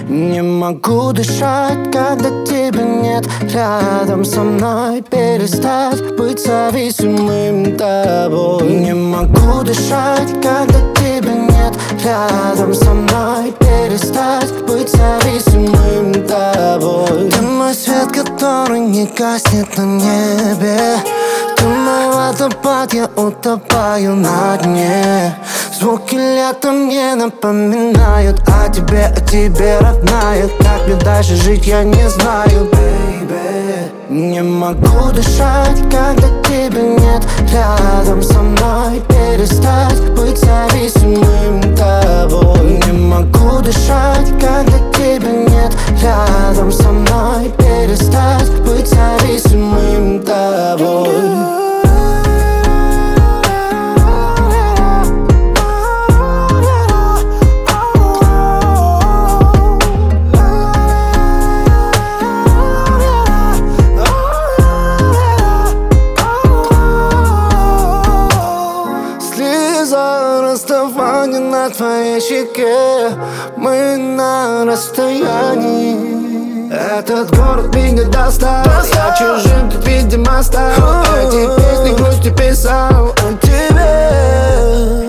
Не могу дышать, когда тебя нет рядом со мной. Перестать быть зависимым тобой. Не могу дышать, когда тебя нет рядом со мной. Перестать быть зависимым тобой. Ты мой свет, который не гаснет на небе. Ты мой водопад, я утопаю на дне. Звуки лета мне напоминают о тебе родная. Как мне дальше жить, я не знаю, baby. Не могу дышать, когда тебя нет рядом со мной. Перестать быть зависимым тобой. Не могу дышать, когда тебя нет рядом со мной. Перестать быть зависимым тобой. Расставание на твоей щеке. Мы на расстоянии. Этот город меня достал. Я чужим тут, видимо, стал. Эти песни грустью писал о тебе.